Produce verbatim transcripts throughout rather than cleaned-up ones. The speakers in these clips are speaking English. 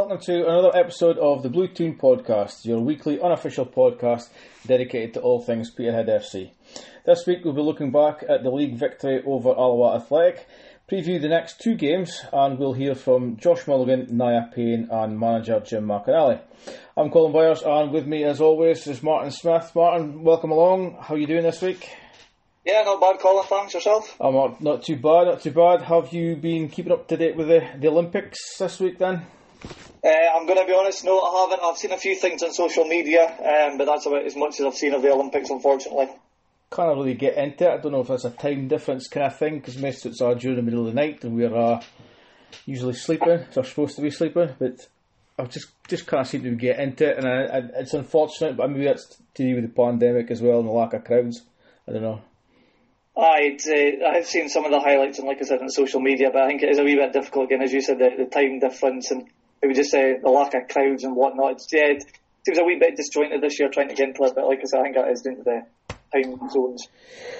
welcome to another episode of the Blue Toon Podcast, your weekly unofficial podcast dedicated to all things Peterhead F C. This week we'll be looking back at the league victory over Alloa Athletic, preview the next two games, and we'll hear from Josh Mulligan, Naya Payne and manager Jim McInally. I'm Colin Byers, and with me as always is Martin Smith. Martin, welcome along. How are you doing this week? Yeah, not bad, Colin. Thanks. Yourself? I'm not, not too bad, not too bad. Have you been keeping up to date with the, the Olympics this week then? Uh, I'm going to be honest, no, I haven't. I've seen a few things on social media, um, but that's about as much as I've seen of the Olympics, unfortunately. Can't really get into it. I don't know if that's a time difference kind of thing, because most of it's are during the middle of the night and we're uh, usually sleeping, so we're supposed to be sleeping, but I just just can't seem to get into it, and I, I, it's unfortunate, but maybe that's to do with the pandemic as well and the lack of crowds. I don't know. I'd, uh, I've seen some of the highlights, and like I said, on social media, but I think it is a wee bit difficult again, as you said, the, the time difference and maybe just uh, the lack of crowds and whatnot. It's, yeah, it seems a wee bit disjointed this year trying to get into it, but like I said, I think that is down to the time zones.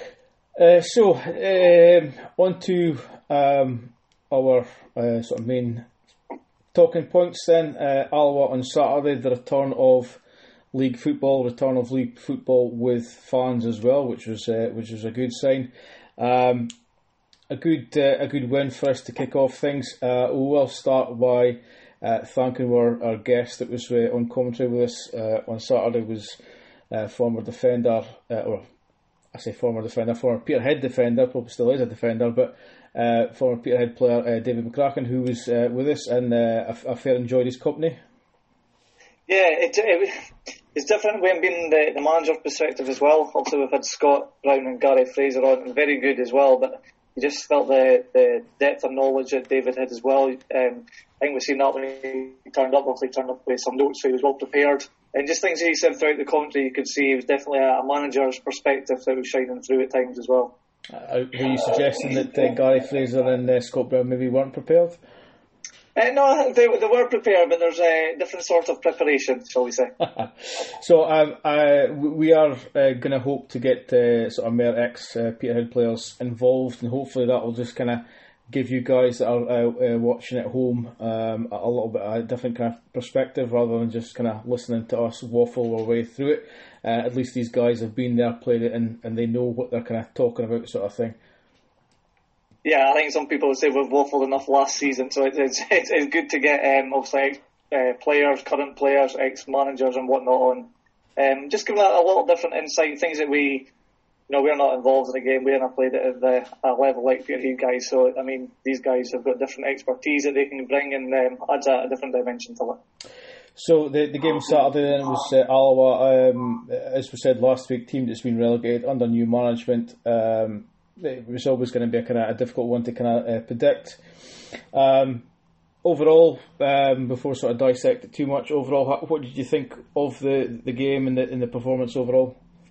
Uh, so, um, on to um, our uh, sort of main talking points then. Uh, Alloa on Saturday, the return of league football, return of league football with fans as well, which was uh, which was a good sign. Um, a good uh, a good win for us to kick off things. Uh, we will start by uh, thanking our, our guest that was uh, on commentary with us uh, on Saturday. Was uh, former defender, uh, or I say former defender, former Peterhead defender, probably still is a defender, but uh, former Peterhead player uh, David McCracken, who was uh, with us, and uh, I, I fair enjoyed his company. Yeah, it, it, it's different when being the, the manager's perspective as well. Obviously, we've had Scott Brown and Gary Fraser on, and very good as well, but you just felt the, the depth of knowledge that David had as well. Um, I think we've seen that when he turned up, obviously turned up with some notes, so he was well prepared. And just things he said throughout the commentary, you could see it was definitely a, a manager's perspective that was shining through at times as well. Uh, are you suggesting that uh, Gary Fraser and uh, Scott Brown maybe weren't prepared? Uh, no, they, they were prepared, but there's a different sort of preparation, shall we say. So um, uh, we are uh, going to hope to get uh, sort of more ex-Peterhead uh, players involved, and hopefully that will just kind of give you guys that are uh, uh, watching at home um, a little bit of a different kind of perspective, rather than just kind of listening to us waffle our way through it. Uh, at least these guys have been there, played it, and, and they know what they're kind of talking about, sort of thing. Yeah, I think some people would say we've waffled enough last season, so it's it's, it's good to get um, obviously uh, players, current players, ex-managers and whatnot on. Um, just giving a, a little different insight, things that we, you know, we're not involved in the game, we haven't played it at the a level like Peterhead guys, so I mean, these guys have got different expertise that they can bring, and um, adds a, a different dimension to it. So the the game Saturday then, it was uh, Alloa, um, as we said last week, team that's been relegated under new management. Um, It was always going to be a kind of a difficult one to kind of uh, predict. Um, overall, um, before sort of dissect it too much, overall, what did you think of the, the game and the and the performance overall?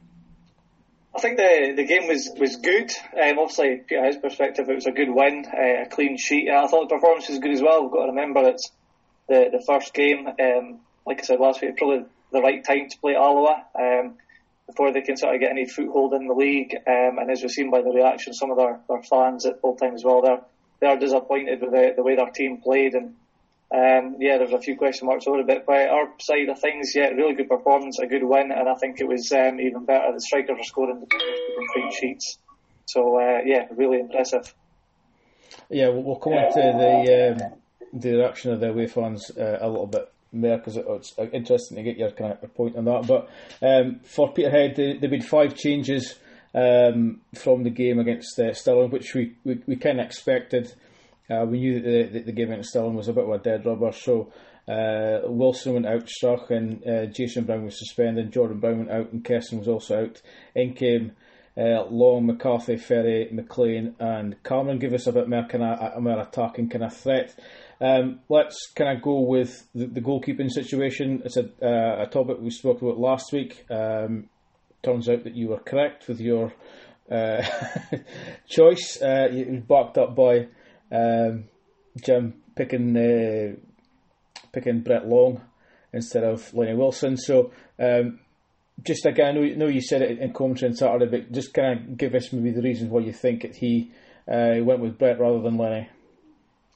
I think the the game was was good. Um, obviously, Peterhead's perspective, it was a good win, uh, a clean sheet. I thought the performance was good as well. We've got to remember it's the the first game. Um, like I said last week, probably the right time to play Alloa. Um, before they can sort of get any foothold in the league, um, and as we've seen by the reaction, some of their, their fans at full time as well, they're they are disappointed with the, the way their team played, and um, yeah, there's a few question marks over a bit. But our side of things, yeah, really good performance, a good win, and I think it was um, even better. The strikers are scoring the clean sheets, so uh, yeah, really impressive. Yeah, we'll, we'll come on to the um, the reaction of the away fans uh, a little bit there, because it's interesting to get your kind of point on that. But um, for Peterhead, they, they made five changes um, from the game against uh, Stirling, which we, we, we kind of expected. Uh, we knew that the, the game against Stirling was a bit of a dead rubber. So uh, Wilson went out, struck, and uh, Jason Brown was suspended. Jordan Brown went out, and Kesson was also out. In came uh, Long, McCarthy, Ferry, McLean, and Cameron. Give us a bit more kind of a more attacking kind of threat. Um, let's kind of go with the, the goalkeeping situation. It's a, uh, a topic we spoke about last week. Um, turns out that you were correct with your uh, choice. Uh, it was backed up by um, Jim picking uh, picking Brett Long instead of Lenny Wilson. So um, just again, I know, know you said it in commentary on Saturday, but just kind of give us maybe the reasons why you think that he uh, went with Brett rather than Lenny.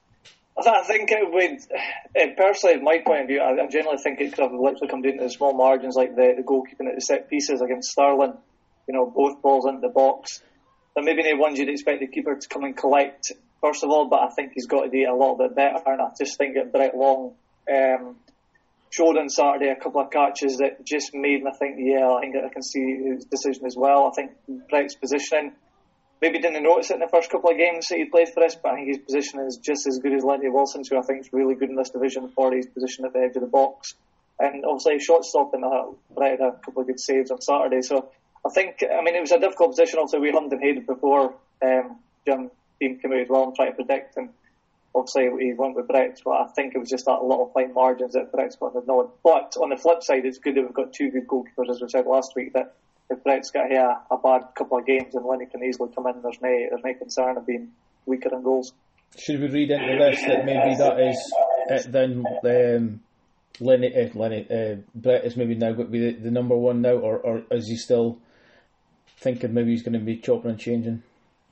I, th- I think it would, uh, personally, from my point of view, I, I generally think it could have literally come down to the small margins, like the, the goalkeeping at the set pieces against Sterling. You know, both balls into the box. There maybe no ones you'd expect the keeper to come and collect, first of all, but I think he's got to do it a little bit better, and I just think that Brett Long um, showed on Saturday a couple of catches that just made me think, yeah, I think I can see his decision as well. I think Brett's positioning, maybe didn't notice it in the first couple of games that he played for us, but I think his position is just as good as Lenny Wilson's, who I think is really good in this division for his position at the edge of the box. And obviously, shot stopping, uh, Brett had a couple of good saves on Saturday. So I think, I mean, it was a difficult position. Obviously, we hummed and hated before um, Jim team came out as well and tried to predict. And obviously, he went with Brett, but I think it was just that little fine margins that Brett's got the nod. But on the flip side, it's good that we've got two good goalkeepers, as we said last week, that if Brett's got here a bad couple of games and Lenny can easily come in, there's no, there's no concern of being weaker in goals. Should we read into this that maybe that is it then um, Lenny, uh, Lenny uh, Brett is maybe now going to be the, the number one now, or, or is he still thinking maybe he's going to be chopping and changing?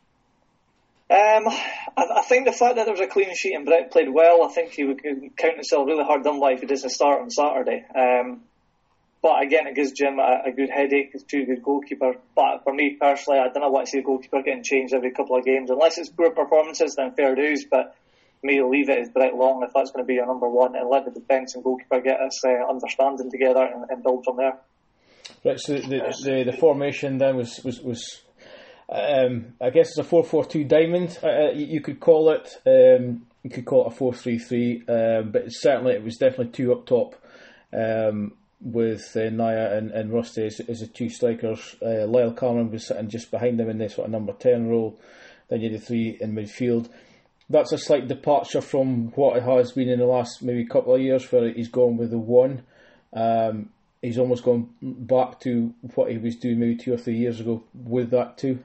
Um, I, I think the fact that there was a clean sheet and Brett played well, I think he would count himself really hard done by if he doesn't start on Saturday. Um, But again, it gives Jim a, a good headache. He's too good goalkeeper. But for me personally, I don't want to see a goalkeeper getting changed every couple of games. Unless it's poor performances, then fair dues. But for me, leave it as Brett Long if that's going to be your number one, and let the defence and goalkeeper get us uh, understanding together and, and build from there. Right. So the the, the formation then was was was. Um, I guess it's a four four two diamond. Uh, you, you could call it. Um, you could call it a four three three. Um, but certainly, it was definitely two up top. Um, with uh, Naya and, and Rusty as, as the two strikers. uh, Lyle Cameron was sitting just behind them in the sort of number ten role. Then you had the three in midfield. That's a slight departure from what it has been in the last maybe couple of years, where he's gone with the one. Um, he's almost gone back to what he was doing maybe two or three years ago with that too.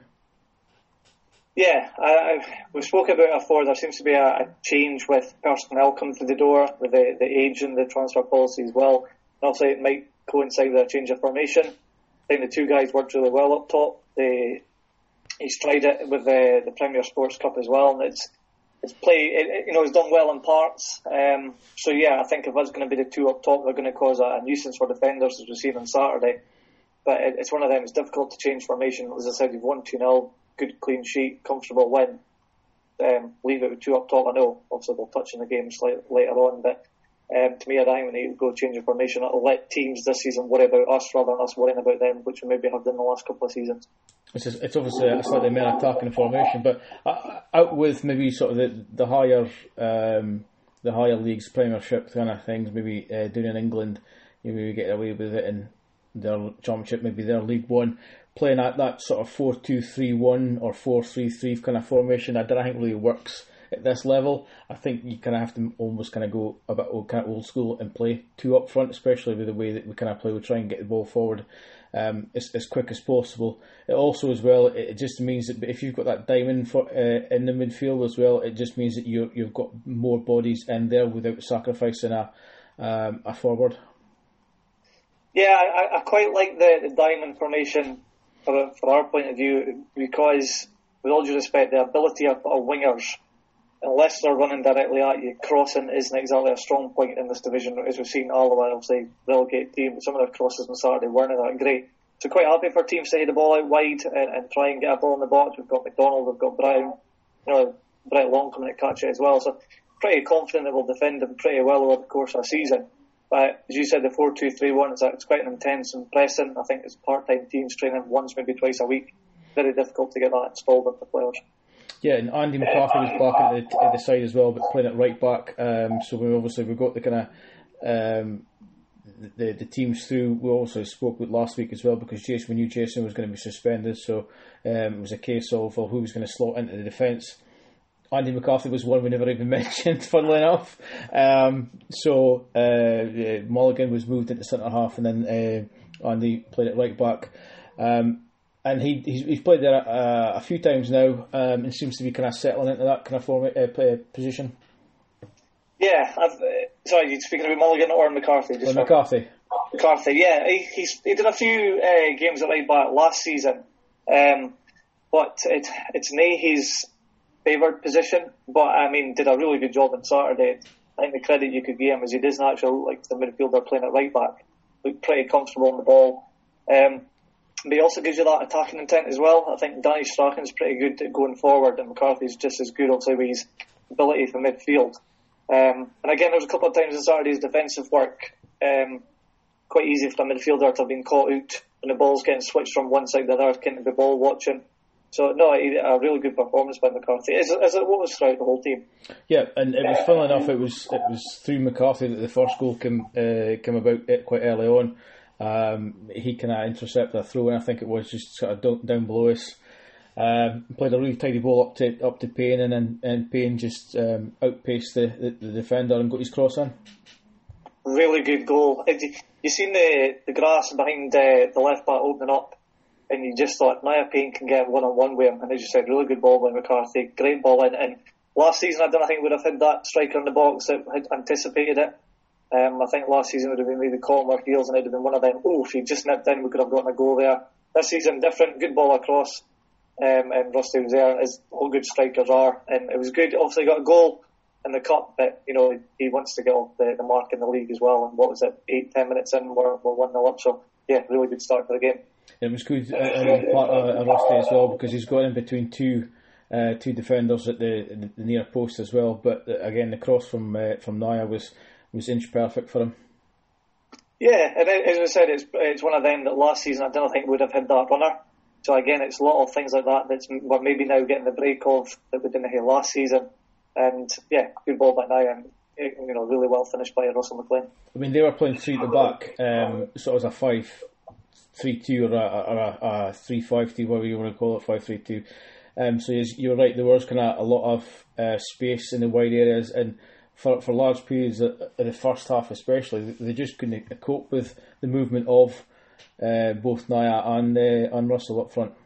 Yeah, I, I, we spoke about it before. There seems to be a, a change with personnel coming through the door, with the, the age and the transfer policy as well. Also, it might coincide with a change of formation. I think the two guys worked really well up top. They, he's tried it with the, the Premier Sports Cup as well, and it's it's play. It, you know, he's done well in parts. Um, so yeah, I think if that's going to be the two up top, they're going to cause a, a nuisance for defenders, as we've seen on Saturday. But it, it's one of them. It's difficult to change formation. As I said, you've won two nil, good clean sheet, comfortable win. Um, leave it with two up top. I know, obviously, we'll touch on the game slightly later on, but. Um, to me, I think we need to go change the formation. It'll let teams this season worry about us rather than us worrying about them, which we maybe have done in the last couple of seasons. It's, just, it's obviously a slightly more attacking formation, but uh, out with maybe sort of the the higher um, the higher leagues, Premiership kind of things. Maybe uh, doing in England, you maybe get away with it in their Championship, maybe their League One, playing at that sort of four two three one or four three three kind of formation. I don't think really works at this level. I think you kind of have to almost kind of go a bit old, kind of old school and play two up front, especially with the way that we kind of play. We try and get the ball forward um, as, as quick as possible. It also, as well, it, it just means that if you've got that diamond for, uh, in the midfield as well, it just means that you you've got more bodies in there without sacrificing a um, a forward. Yeah, I, I quite like the, the diamond formation for for our point of view, because with all due respect, the ability of, of wingers, unless they're running directly at you, crossing isn't exactly a strong point in this division, as we've seen all the while. Obviously, relegated team, some of their crosses on Saturday weren't that great. So quite happy for teams to head the ball out wide and, and try and get a ball in the box. We've got McDonald, we've got Brown, you know, Brett Long coming to catch it as well. So pretty confident that we'll defend them pretty well over the course of the season. But as you said, the four two three one is it's quite an intense and pressing. I think it's part-time teams training once, maybe twice a week. Very difficult to get that installed with the players. Yeah, and Andy McCarthy was back at the, at the side as well, but playing it right back. Um, so we obviously we've got the kind of um, the the teams through. We also spoke with last week as well, because Jason, we knew Jason was going to be suspended, so um, it was a case of well, who was going to slot into the defence. Andy McCarthy was one we never even mentioned, funnily enough. Um, so uh, yeah, Mulligan was moved into centre half, and then uh, Andy played it right back. Um, And he he's, he's played there uh, a few times now, um, and seems to be kind of settling into that kind of form, uh, play, position. Yeah, I've, uh, sorry, you speaking about Mulligan or McCarthy? Just or McCarthy. McCarthy, yeah, he he's, he did a few uh, games at right back last season, um, but it it's nae his favoured position, but I mean, did a really good job on Saturday. I think the credit you could give him is he doesn't actually look like the midfielder playing at right back. Looked pretty comfortable on the ball. Um, but he also gives you that attacking intent as well. I think Danny Strachan's pretty good at going forward, and McCarthy's just as good, obviously, with his ability for midfield. Um, and again, there was a couple of times in Saturday's defensive work, um, quite easy for a midfielder to have been caught out and the ball's getting switched from one side to the other, getting the ball watching. So, no, a really good performance by McCarthy, as, as it was throughout the whole team. Yeah, and it was, funnily enough, it was it was through McCarthy that the first goal came, uh, came about quite early on. Um, he kind of intercepted a throw, and I think it was just sort of down, down below us. Um, played a really tidy ball up to up to Payne, and then and Payne just um, outpaced the, the, the defender and got his cross in. Really good goal. You seen the, the grass behind uh, the left back opening up, and you just thought Nia Payne can get one on one with him, and as you said, really good ball by McCarthy, great ball in. And last season, I don't think would have had that striker in the box that had anticipated it. Um, I think last season would have been maybe caught more heels, and it would have been one of them. Oh, if he just nipped in, we could have gotten a goal there. This season, different, good ball across, um, and Rusty was there, as all good strikers are, and it was good. Obviously, got a goal in the cup, but you know he wants to get off the, the mark in the league as well. And what was it, eight, ten minutes in, we're we're one nil up. So yeah, really good start for the game. It was good on part of Rusty as well, because he's got in between two uh, two defenders at the, the near post as well. But again, the cross from uh, from Nia was was inch perfect for him. Yeah, and as I said, it's it's one of them that last season I don't think would have had that runner. So again, it's a lot of things like that that's we're maybe now getting the break of that we didn't have last season. And yeah, good ball by Nia, and you know, really well finished by Russell McLean. I mean, they were playing three at the back, um, sort of as a five three two or a, or a, a three five two, whatever you want to call it, five three two. Um, so you're right, there was kind of a lot of uh, space in the wide areas, and for for large periods in the first half especially, they just couldn't cope with the movement of uh, both Nia and uh, and Russell up front.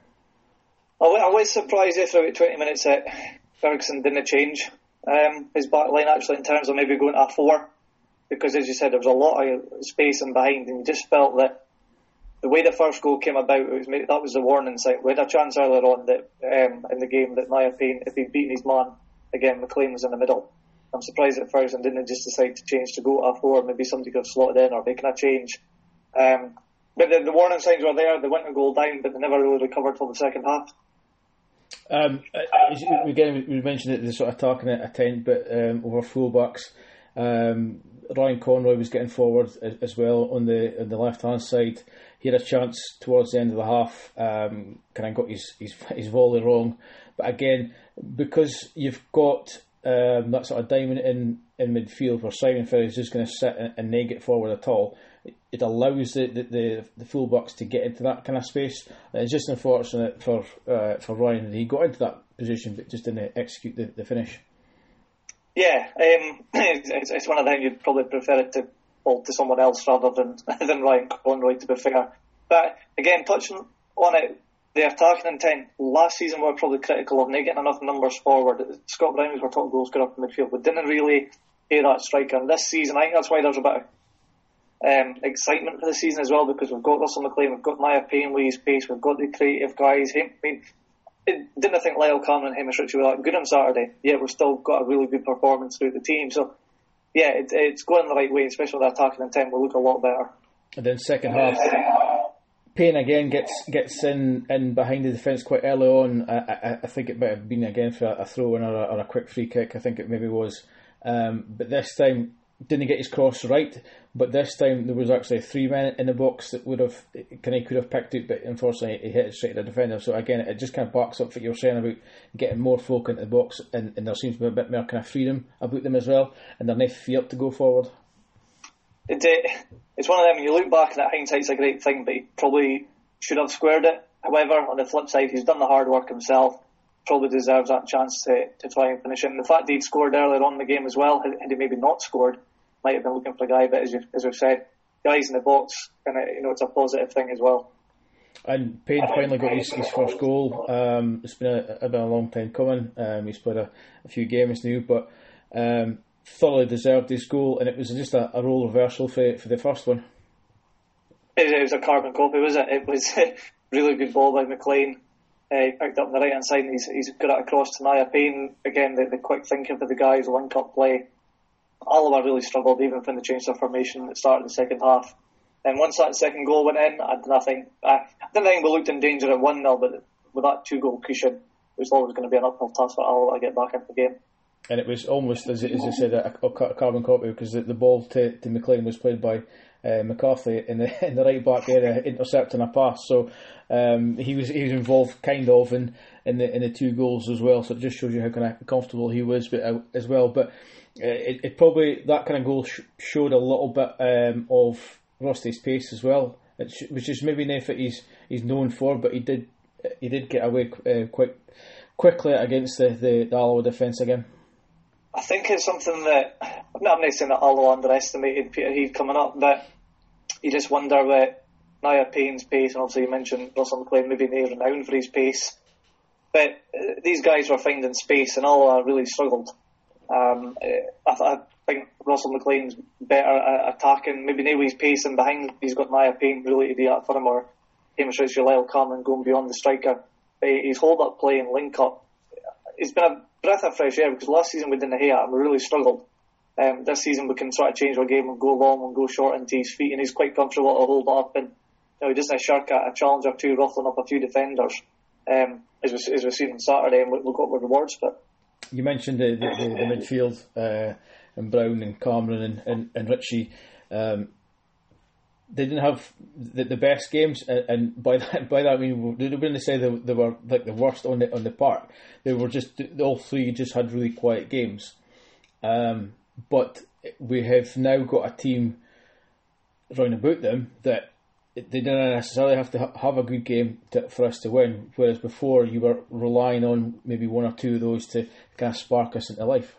I was surprised if about twenty minutes that Ferguson didn't change um, his back line actually, in terms of maybe going to a four, because as you said, there was a lot of space in behind, and you just felt that the way the first goal came about, it was, that was the warning sign. We had a chance earlier on that um, in the game that Nia Payne, if he'd beaten his man, again McLean was in the middle. I'm surprised that Ferguson didn't just decide to change to go to a four. Maybe somebody could have slotted in or making a change. Um, but the, the warning signs were there. They went a goal down, but they never really recovered till the second half. Um, again, we mentioned it, the sort of attacking at a tent, but um, over fullbacks. Um, Ryan Conroy was getting forward as well on the on the left hand side. He had a chance towards the end of the half. Um, kind of got his, his his volley wrong, but again, because you've got um, that sort of diamond in, in midfield where Simon Ferry is just going to sit and, and neg it forward at all, it allows the, the, the, the fullbacks to get into that kind of space. And it's just unfortunate for uh, for Ryan that he got into that position but just didn't execute the, the finish. Yeah, um, it's, it's one of them you'd probably prefer it to fall to someone else rather than than Ryan Conroy, to be fair. But again, touching on it, the attacking intent, last season we were probably critical of not getting enough numbers forward. Scott Brown was our top goal scorer up in midfield, but didn't really hear that striker. And this season, I think that's why there's a bit of um, excitement for the season as well, because we've got Russell McLean, we've got Nia Payne with his pace, we've got the creative guys. I mean, it, didn't think Lyle Cameron and Hamish Ritchie were that good on Saturday, yet we've still got a really good performance through the team. So yeah, it, it's going the right way, especially with the attacking intent. We'll look a lot better. And then second half, Payne again gets gets in, in behind the defence quite early on. I, I, I think it might have been again for a, a throw in or a, or a quick free kick. I think it maybe was. Um, but this time, didn't get his cross right. But this time there was actually three men in the box that would have kind of could have picked it, but unfortunately he hit it straight at the defender. So again, it just kind of backs up what you were saying about getting more folk into the box, and, and there seems to be a bit more kind of freedom about them as well, and they're not fear to go forward. It, uh, it's one of them, when you look back and that hindsight's a great thing, but he probably should have squared it. However, on the flip side, he's done the hard work himself, probably deserves that chance to, to try and finish it. And the fact that he'd scored earlier on in the game as well, had, had he maybe not scored, might have been looking for a guy, but as, you, as we've said, guys in the box, and you know, it's a positive thing as well. And Payne finally got his, his first goal. Um, it's been a, a, been a long time coming. Um, he's played a, a few games now, but um, thoroughly deserved his goal, and it was just a, a role reversal for for the first one. It, it was a carbon copy, was it? It was a really good ball by McLean. Uh, he picked up on the right hand side and he's, he's got it across to Nia Payne. Again, the, the quick thinking for the guys, link up play. Alloa really struggled even when they changed their formation at the start of the second half. And once that second goal went in, I didn't think, I didn't think we looked in danger at one nil, but with that two goal cushion, it was always going to be an uphill task for Alloa to get back into the game. And it was almost, as, as I said, a, a carbon copy, because the, the ball to, to McLean was played by uh, McCarthy in the in the right back area, intercepting a pass. So um, he was he was involved kind of in, in the in the two goals as well. So it just shows you how kind of comfortable he was, but uh, as well. But uh, it, it probably, that kind of goal sh- showed a little bit um, of Rusty's pace as well, sh- which is maybe nothing that he's he's known for, but he did he did get away uh, quite quickly against the the, the Alloa defence again. I think it's something that, I'm not saying that Alloa underestimated Peter Heath coming up, but you just wonder with Nia Payne's pace, and obviously you mentioned Russell McLean, maybe they're renowned for his pace, but uh, these guys were finding space and Alloa really struggled. Um, I, I think Russell McLean's better at attacking, maybe now he's pacing behind, he's got Nia Payne really to do that for him, or Hamish Ritchie, Lyle Cameron going beyond the striker. His hold up play and link up, it's been a breath of fresh air, because last season we didn't hate it and we really struggled. Um, this season we can sort of change our game and go long and go short into his feet, and he's quite comfortable to hold up, and you know, he doesn't shirk at a challenge or two, ruffling up a few defenders, um, as, we, as we've seen on Saturday, and we'll got the rewards for it. You mentioned the, the, the, the midfield uh, and Brown and Cameron and, and, and Ritchie. Um, they didn't have the, the best games, and, and by that by that I mean, they wouldn't say they, they were like the worst on the on the park. They were just, all three just had really quiet games. Um, but we have now got a team round about them that they didn't necessarily have to ha- have a good game to, for us to win, whereas before you were relying on maybe one or two of those to kind of spark us into life.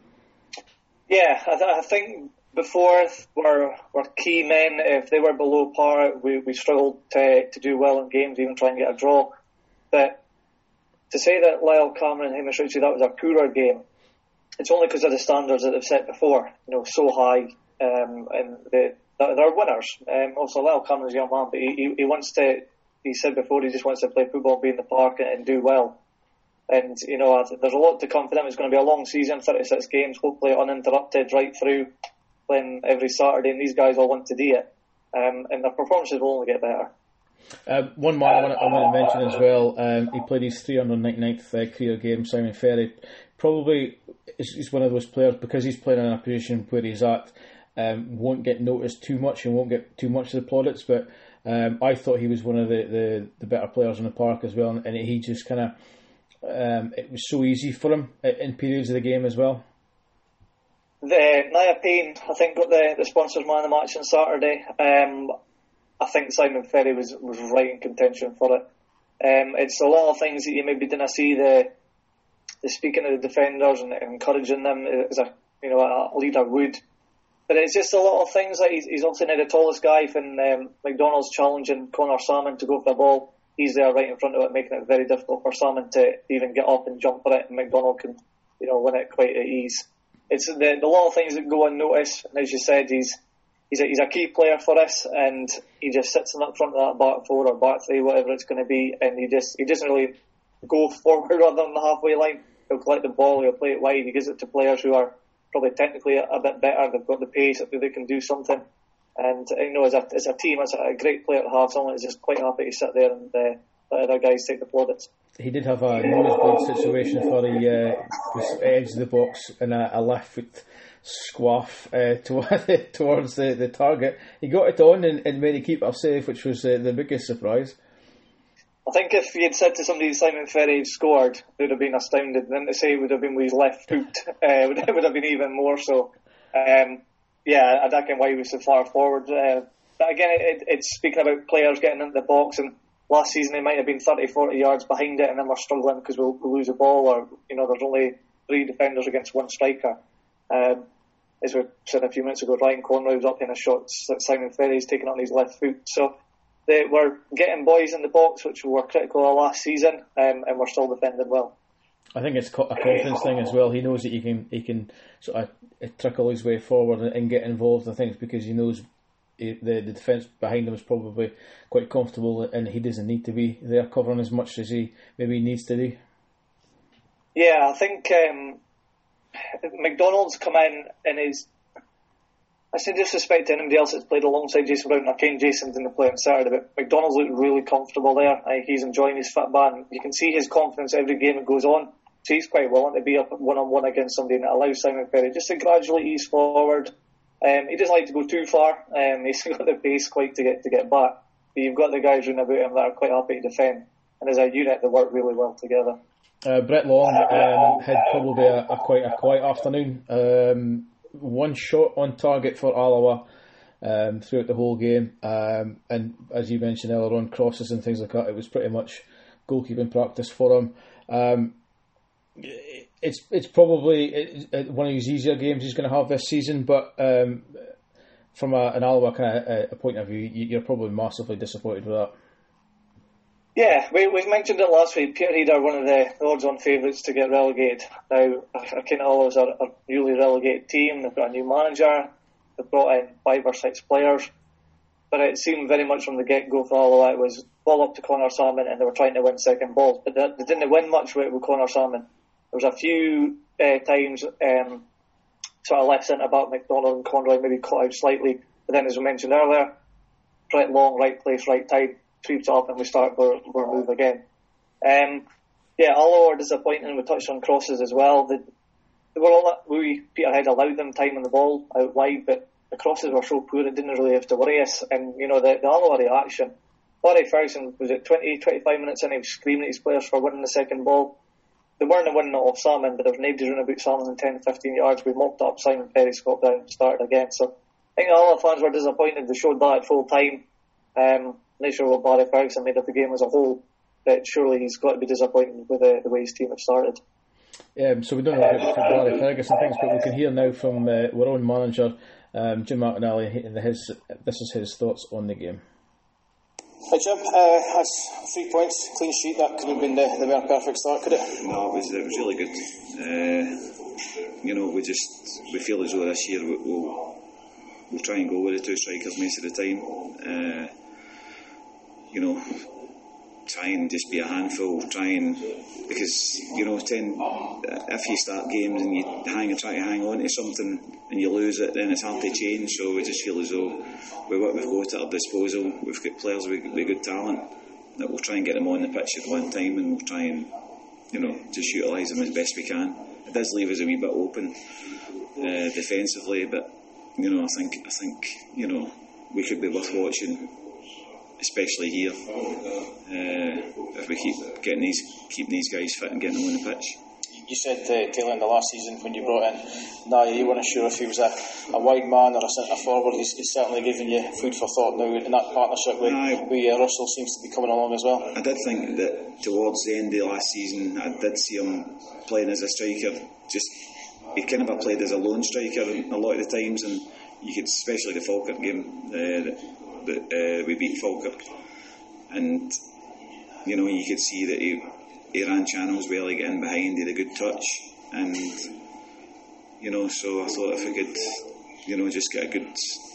Yeah, I, th- I think before were were key men. If they were below par, we, we struggled to to do well in games, even try and get a draw. But to say that Lyle Cameron and Hamish Ritchie, that was a poorer game, it's only because of the standards that they've set before, you know, so high, um, and the, they're winners. Um, also, Lyle Cameron's a young man, but he, he, he wants to, he said before, he just wants to play football, be in the park and, and do well. And, you know, there's a lot to come for them. It's going to be a long season, thirty-six games, hopefully uninterrupted right through, playing every Saturday, and these guys all want to do it. Um, and their performances will only get better. Uh, one man I want, to, I want to mention as well, um, he played his three hundred ninety-ninth uh, career game, Simon Ferry. Probably is, is one of those players, because he's playing in a position where he's at, um, won't get noticed too much and won't get too much of the plaudits, but um, I thought he was one of the, the, the better players in the park as well, and, and he just kind of, um, it was so easy for him in periods of the game as well. The Nia Payne, I think, got the, the sponsors man of the match on Saturday. Um, I think Simon Ferry was, was right in contention for it. Um, it's a lot of things that you maybe didn't see, the the speaking of the defenders and encouraging them as a you know a leader would. But it's just a lot of things. Like he's, he's obviously now the tallest guy. When um, McDonald's challenging Connor Salmon to go for the ball, he's there right in front of it, making it very difficult for Salmon to even get up and jump for it, and McDonald can you know win it quite at ease. It's the, the lot of things that go unnoticed, and as you said, he's he's a, he's a key player for us, and he just sits in the front of that back four or back three, whatever it's going to be, and he just he doesn't really go forward rather than the halfway line. He'll collect the ball, he'll play it wide, he gives it to players who are probably technically a, a bit better, they've got the pace, they can do something, and you know as a as a team, it's a great player to have, someone who's just quite happy to sit there and uh, let other guys take the plaudits. He did have a nosebleed situation for the uh, edge of the box and a, a left foot squaff uh, toward, towards the, the target. He got it on and, and made the keeper safe, which was uh, the biggest surprise. I think if you had said to somebody Simon Ferry had scored, they would have been astounded. And then to say it would have been with his left foot, uh, would, would have been even more so. Um, yeah, I don't know why he was so far forward. Uh, but again, it, it's speaking about players getting into the box, and last season they might have been thirty, forty yards behind it, and then we're struggling because we'll, we'll lose a ball, or you know there's only three defenders against one striker. Um, as we said a few minutes ago, Ryan Conroy was up in a shot that Simon Ferry's taken on his left foot. So they were getting boys in the box, which we were critical of last season, um, and we're still defending well. I think it's a confidence thing as well. He knows that he can he can sort of trickle his way forward and, and get involved in things because he knows he, the, the defence behind him is probably quite comfortable, and he doesn't need to be there covering as much as he maybe needs to do. Yeah, I think um, McDonald's come in and is, I say disrespect to anybody else that's played alongside Jason Brown. I think Jason didn't play on Saturday, but McDonald's looked really comfortable there. Uh, he's enjoying his fit ban. You can see his confidence every game that goes on. So he's quite willing to be up one-on-one against somebody, and it allows Simon Perry just to gradually ease forward. Um, he doesn't like to go too far. Um, he's got the pace quite to get to get back. But you've got the guys running about him that are quite happy to defend. And as a unit, they work really well together. Uh, Brett Long um, had probably a, a quite a quiet afternoon. Um, one shot on target for Alloa um, throughout the whole game. Um, and as you mentioned earlier on, crosses and things like that, it was pretty much goalkeeping practice for him. Um, it's it's probably it, one of his easier games he's going to have this season, but um, from a, an Alloa kind of a, a point of view, you're probably massively disappointed with that. Yeah, we we mentioned it last week. Peterhead are one of the odds-on favourites to get relegated. Now, Akin Alloa's a, a newly relegated team. They've got a new manager. They've brought in five or six players. But it seemed very much from the get-go for Alloa it was ball up to Connor Salmon, and they were trying to win second balls. But they, they didn't win much with, with Connor Salmon. There was a few uh, times um, sort of left centre-back McDonald and Conroy maybe caught out slightly. But then, as we mentioned earlier, right long, right place, right time. Sweeps off and we start our, our move again. Um, yeah, Alloa are disappointing. We touched on crosses as well. They, they were all that, we Peterhead allowed them time on the ball out wide, but the crosses were so poor it didn't really have to worry us. And you know the, the Alloa reaction. Barry Ferguson was at twenty, twenty-five minutes in. He was screaming at his players for winning the second ball. They weren't winning it off Salmon, but there was nobody running about Salmon in ten, fifteen yards. We mopped up Simon Perry, Scott Brown, and started again. So I think Alloa fans were disappointed. They showed that at full time. Um, Not sure what Barry Ferguson made of the game as a whole, but surely he's got to be disappointed with the, the way his team have started. Um, so we don't know about Barry Ferguson things, but we can hear now from uh, our own manager, um, Jim Martinelli, and his this is his thoughts on the game. Hi Jim, uh, that's three points, clean sheet. That could have been the, the more perfect start, could it? No, it was it was really good. Uh, you know, we just we feel as though this year we, we'll we'll try and go with the two strikers most of the time. Uh, you know, try and just be a handful, try and, because, you know, ten, if you start games and you hang and try to hang on to something and you lose it, then it's hard to change. So we just feel as though with what we've got at our disposal, we've got players with, with good talent, that we'll try and get them on the pitch at one time, and we'll try and, you know, just utilise them as best we can. It does leave us a wee bit open uh, defensively, but, you know, I think, I think, you know, we could be worth watching, especially here, uh, if we keep getting these, keeping these guys fit and getting them on the pitch. You said uh, tail end of last season when you brought in Naya, you weren't sure if he was a, a wide man or a centre forward. He's, he's certainly given you food for thought now, and that partnership with, Aye. with uh, Russell seems to be coming along as well. I did think that towards the end of last season, I did see him playing as a striker. Just he kind of played as a lone striker a lot of the times, and you could, especially the Falkirk game. Uh, that uh, we beat Falkirk, and you know, you could see that he, he ran channels well, like getting behind, he had a good touch, and you know, so I thought if we could, you know, just get a good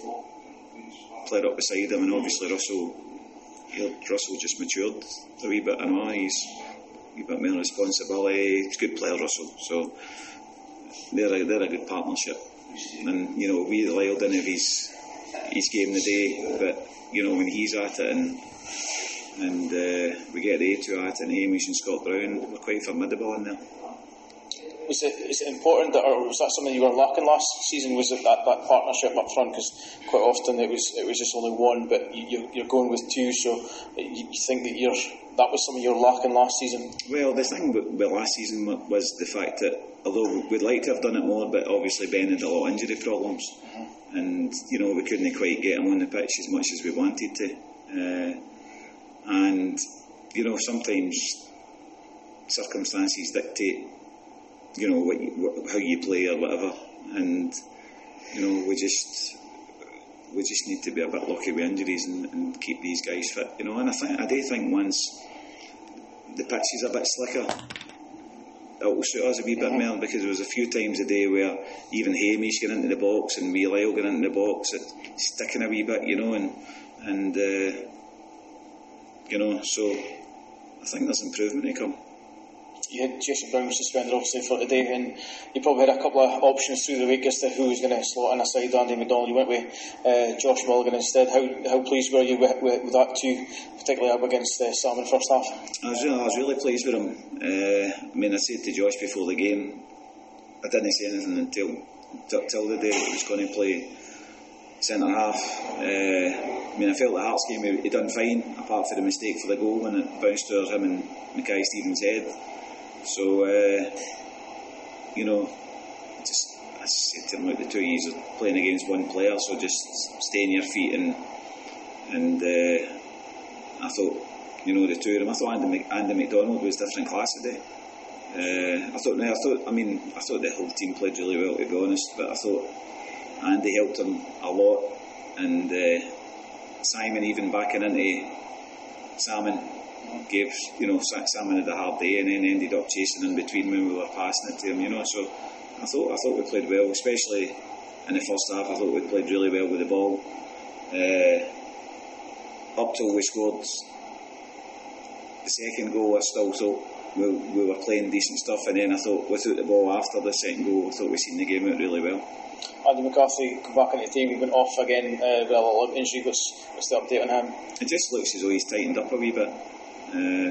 player up beside him, and obviously Russell he, Russell just matured a wee bit, I know, he's a wee bit more responsibility, he's a good player, Russell, so they're a, they're a good partnership, and you know, we relied on his his game the day, but you know, when he's at it and and uh, we get the A two at it, and Hamish and Scott Brown, we're quite formidable in there. Was it, is it important, that, or was that something you were lacking last season? Was it that, that partnership up front? Because quite often it was it was just only one, but you, you're going with two, so you, you think that you're that was something you were lacking last season? Well, the thing with, with last season was the fact that although we'd like to have done it more, but obviously Ben had a lot of injury problems. Mm-hmm. And you know, we couldn't quite get him on the pitch as much as we wanted to, uh, and you know, sometimes circumstances dictate, you know, what you, what, how you play or whatever, and you know, we just we just need to be a bit lucky with injuries and, and keep these guys fit, you know. And I think I do think once the pitch is a bit slicker, that will suit us a wee bit more, because there was a few times a day where even Hamish got into the box and me Lyle got into the box, it, sticking a wee bit, you know, and and uh, you know, so I think there's improvement to come. You had Jason Brown suspended obviously for today, and you probably had a couple of options through the week as to who was going to slot in aside Andy McDonald. You went with uh, Josh Mulligan instead. How how pleased were you with, with, with that too, particularly up against uh, Sam in the first half? I was, I was really pleased with him. Uh, I mean, I said to Josh before the game, I didn't say anything until till the day that he was going to play centre half. Uh, I mean, I felt the Hearts game he, he done fine, apart from the mistake for the goal when it bounced towards him and Mackay Stevens' head. So, uh, you know, just I said to him, like, the two of you are playing against one player, so just stay on your feet. And and uh, I thought, you know, the two of them, I thought Andy, Andy McDonald was different class today. Uh, I thought, no, I thought, I mean, I thought the whole team played really well, to be honest. But I thought Andy helped him a lot, and uh, Simon even backing into Salmon. Gave, you know, Salmon had a hard day and then ended up chasing in between when we were passing it to him, you know. So I thought I thought we played well, especially in the first half. I thought we played really well with the ball. Uh, up till we scored the second goal, I still thought we, we were playing decent stuff, and then I thought without the ball after the second goal, I thought we seen the game out really well. Andy McCarthy come back into the team. He went off again uh, with a little injury. What's, what's the update on him? It just looks as though he's tightened up a wee bit. Uh,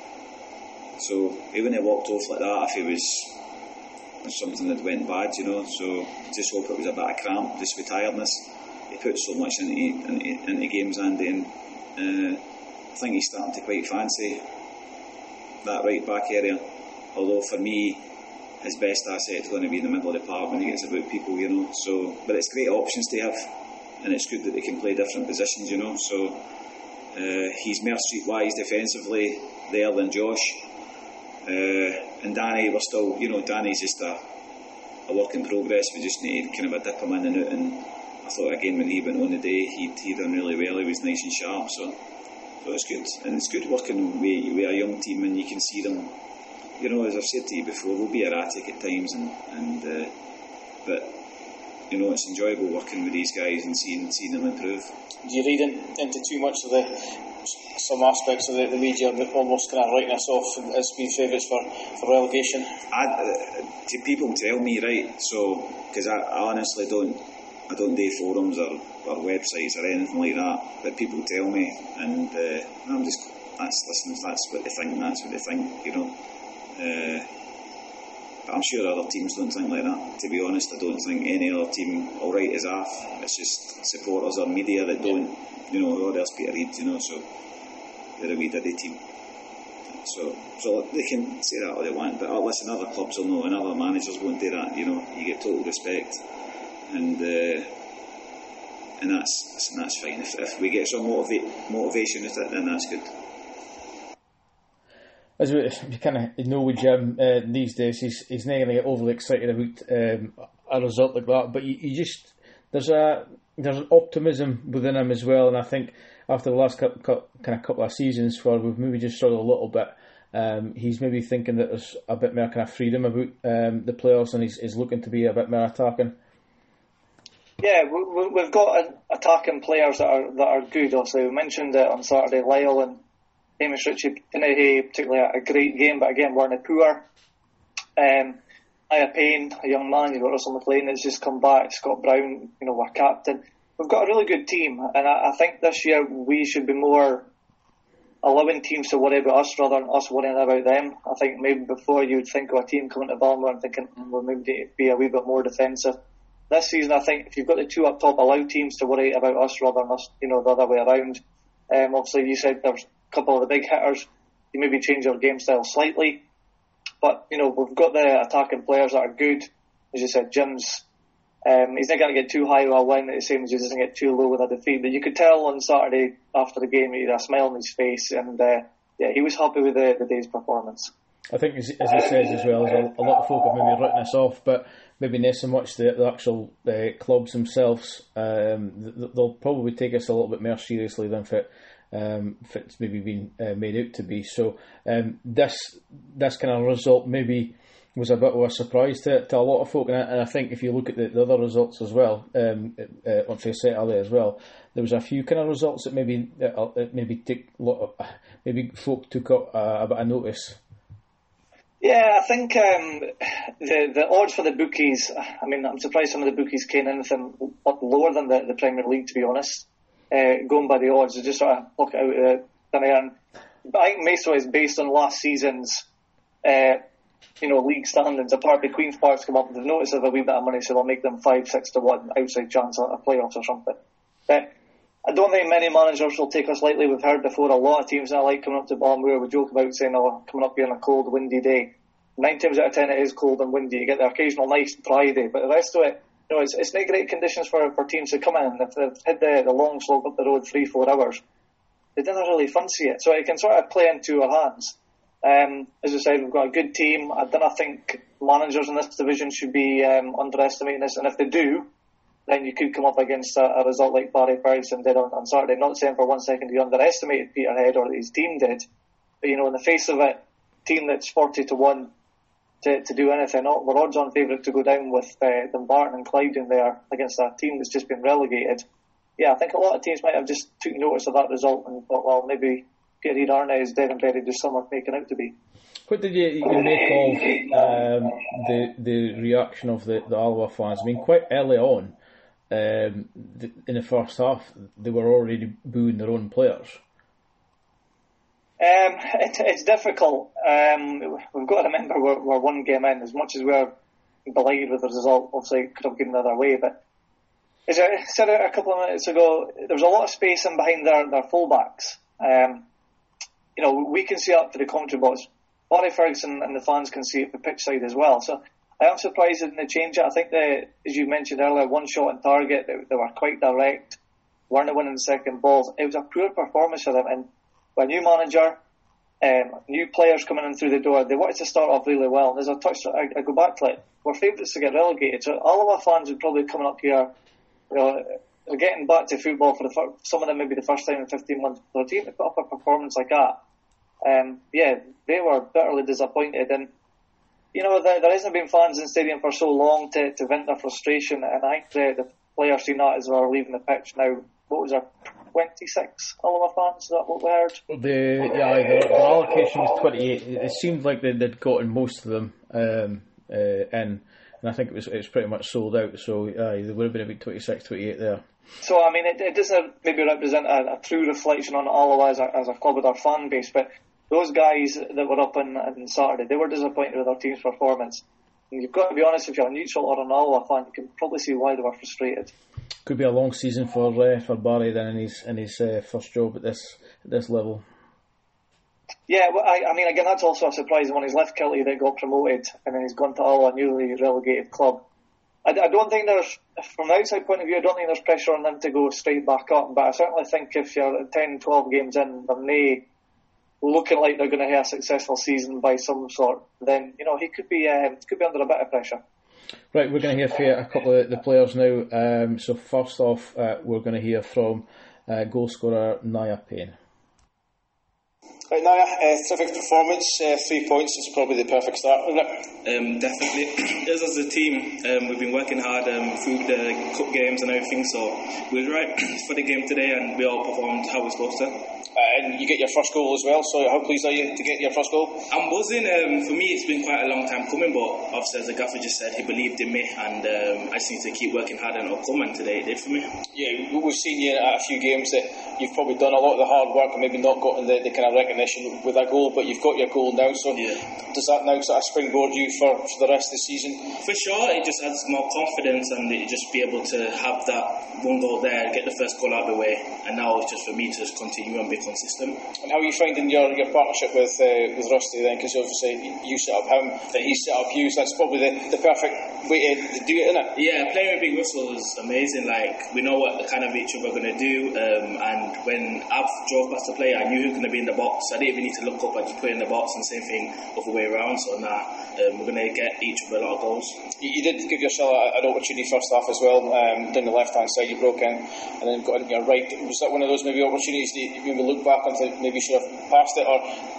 so even he walked off like that, if he was something that went bad, you know, so just hope it was a bit of cramp, just with tiredness. He put so much into, into, into games, Andy, and uh, I think he's starting to quite fancy that right back area, although for me his best asset is going to be in the middle of the park when he gets about people, you know. So, but it's great options to have, and it's good that they can play different positions, you know. So Uh, he's more streetwise defensively there than Josh, uh, and Danny, we're still, you know, Danny's just a, a work in progress. We just need kind of a dip him in and out, and I thought again when he went on the day he he done really well. He was nice and sharp, so so it's good, and it's good working with, with a young team, and you can see them, you know, as I've said to you before, they'll be erratic at times, and, and uh, but you know, it's enjoyable working with these guys and seeing seeing them improve. Do you read in, into too much of the some aspects of the, the media almost kind of writing us off as being favourites for, for relegation? I, uh, to people tell me, right, so because I, I honestly don't I don't do forums or, or websites or anything like that, but people tell me, and uh, I'm just that's listen, that's what they think, that's what they think, you know. Uh, I'm sure other teams don't think like that. To be honest, I don't think any other team will write us off. It's just supporters or media that don't, you know, oh, there's Peter Reid, you know, so they're a wee diddy team. So so they can say that all they want, but oh, listen, other clubs will know and other managers won't do that, you know. You get total respect, and uh, and that's listen, that's fine. If, if we get some motiva- motivation with it, then that's good. As we, we kind of know with Jim uh, these days, he's he's not going to get overly excited about um, a result like that. But you, you just there's a there's an optimism within him as well, and I think after the last couple, couple, kind of couple of seasons where we've maybe just struggled a little bit, um, he's maybe thinking that there's a bit more kind of freedom about um, the playoffs, and he's, he's looking to be a bit more attacking. Yeah, we, we've got attacking players that are that are good. Obviously, we mentioned it on Saturday, Lyle and Hamish Ritchie didn't have particularly a great game, but again, weren't poor. Um, Aya Payne, a young man, you've got Russell McLean that's just come back, Scott Brown, you know, our captain. We've got a really good team, and I, I think this year we should be more allowing teams to worry about us rather than us worrying about them. I think maybe before you would think of a team coming to Balmer and thinking, mm, we'll maybe be a wee bit more defensive. This season, I think if you've got the two up top, allow teams to worry about us rather than us, you know, the other way around. Um, obviously, you said there's couple of the big hitters, you maybe change your game style slightly, but you know, we've got the attacking players that are good. As you said, Jim's um, he's not going to get too high with a win, the same as he doesn't get too low with a defeat, but you could tell on Saturday after the game he had a smile on his face, and uh, yeah, he was happy with the, the day's performance. I think as, as he says as well, a, a lot of folk have maybe written us off, but maybe not so much the, the actual uh, clubs themselves. Um, they'll probably take us a little bit more seriously than fit Um, if it's maybe been uh, made out to be. So um, this this kind of result maybe was a bit of a surprise to, to a lot of folk, and I, and I think if you look at the, the other results as well, um, uh, on Facet earlier as well, there was a few kind of results that maybe uh, maybe take a lot of, maybe folk took up uh, a bit of notice. Yeah, I think um, the the odds for the bookies, I mean, I'm surprised some of the bookies came anything up lower than the, the Premier League, to be honest. Uh, going by the odds, they just sort of pluck it out of the thin air. But I think Maso is based on last season's uh, you know, league standings. Apart the Queen's Park's come up with the notice of a wee bit of money, so they'll make them five, six to one outside chance of playoffs or something. But I don't think many managers will take us lightly. We've heard before a lot of teams that like coming up to Balmoor. We joke about saying, oh, coming up here on a cold, windy day. Nine times out of ten it is cold and windy. You get the occasional nice dry day, but the rest of it, you know, it's, it's not great conditions for, for teams to come in. If they've had the, the long slog up the road three, four hours, they didn't really fancy it. So it can sort of play into our hands. Um, as I said, we've got a good team. I don't think managers in this division should be um, underestimating this, and if they do, then you could come up against a, a result like Barry Ferguson did on, on Saturday. Not saying for one second you underestimated Peterhead or his team did, but you know, in the face of it, team that's forty to one to, to do anything, we're odds on favourite to go down with uh, Dumbarton and Clyde in there against a team that's just been relegated. Yeah, I think a lot of teams might have just took notice of that result and thought, well, maybe Peter Arne is dead and buried as some are making out to be. What did you, you make of um, the the reaction of the, the Alloa fans? I mean, quite early on, um, the, in the first half, they were already booing their own players. Um, it, it's difficult. Um, we've got to remember we're, we're one game in. As much as we're belied with the result, obviously could have given the other way. But as I said a couple of minutes ago, there was a lot of space in behind their, their fullbacks. Um, you know, we can see up to the commentary box. Barry Ferguson and the fans can see it the pitch side as well. So I am surprised they didn't change it. I think they, as you mentioned earlier, one shot on target. They, they were quite direct. Weren't winning second balls. It was a poor performance for them. And with a new manager, um, new players coming in through the door, they wanted to start off really well. And as I touched, I, I go back to it. We're favourites to get relegated. So all of our fans would probably coming up here. You know, they're getting back to football for the first, some of them maybe the first time in fifteen months. For a team to put up a performance like that, um, yeah, they were bitterly disappointed. And you know, there, there hasn't been fans in the stadium for so long to, to vent their frustration. And I think the, the players seen that as well leaving the pitch now. What was there, twenty-six Alloa fans? Is that what we heard? The yeah, the, the allocation was twenty-eight. It seemed like they'd, they'd gotten most of them um, uh, in. And I think it was it was pretty much sold out, so uh, there would have been about twenty-six, twenty-eight there. So, I mean, it, it doesn't maybe represent a, a true reflection on Alloa as a, as a club with our fan base, but those guys that were up on, on Saturday, they were disappointed with their team's performance. And you've got to be honest, if you're a neutral or an Alloa fan, you can probably see why they were frustrated. Could be a long season for uh, for Barry then in his in his uh, first job at this at this level. Yeah, well, I, I mean, again, that's also a surprise when he's left Kilty that got promoted and then he's gone to Alloa, a newly relegated club. I, I don't think there's, from the outside point of view, I don't think there's pressure on them to go straight back up, but I certainly think if you're ten, twelve games in, they're nay looking like they're going to have a successful season by some sort, then, you know, he could be uh, could be under a bit of pressure. Right, we're going to hear from a couple of the players now. Um, so first off, uh, we're going to hear from uh, goal scorer Naya Payne. Right, Naya, uh, terrific performance, uh, three points is probably the perfect start, isn't it? Um, definitely. Us as a team, um, we've been working hard um, through the cup games and everything, so we were right for the game today and we all performed how we're supposed to. Uh, and you get your first goal as well, so how pleased are you to get your first goal? I'm buzzing. Um, for me, it's been quite a long time coming, but obviously, as the gaffer just said, he believed in me, and um, I just need to keep working hard and it'll come, and today it did for me. Yeah, we've seen you at a few games that you've probably done a lot of the hard work and maybe not gotten the, the kind of recognition with that goal, but you've got your goal now, so yeah. Does that now sort of springboard you for, for the rest of the season? For sure, it just adds more confidence and it just be able to have that one goal there, get the first goal out of the way, and now it's just for me to just continue and be consistent. And how are you finding your, your partnership with uh, with Rusty then? Because obviously you set up him, that he set up you, so that's probably the, the perfect way to do it, isn't it? Yeah, playing with Big Russell is amazing. Like, we know what the kind of each other are going to do, um, and when I drove past the player, I knew he was going to be in the box. I didn't even need to look up, I just put it in the box, and same thing other way around. So now nah, um, we're going to get each other a lot of goals. You, you did give yourself an opportunity first half as well, um, down the left hand side you broke in, and then got in your right. Was that one of those maybe opportunities that you maybe look back and think maybe you should have passed it, or?